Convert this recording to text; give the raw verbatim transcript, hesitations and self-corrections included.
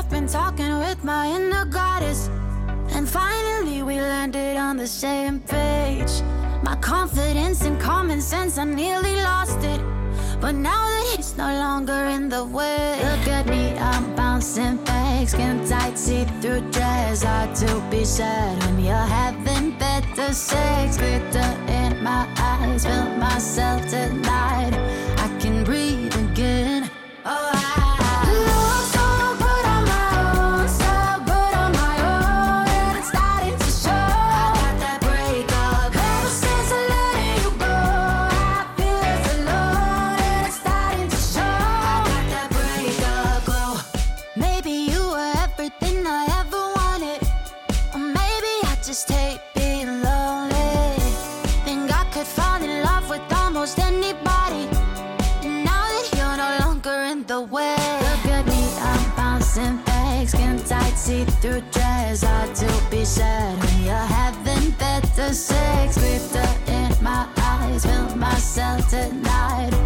been talking with my inner goddess, and finally we landed on the same page. My confidence and common sense, I nearly lost it, but now that he's no longer in the way. Look at me, I'm bouncing back, skin tight, see-through dress. Hard to be sad when you're having better sex. Glitter in my eyes, feel myself tonight. I can breathe again. Oh, I see-through dress. Hard to be sad when you're having better sex. Glitter in my eyes, feel myself tonight.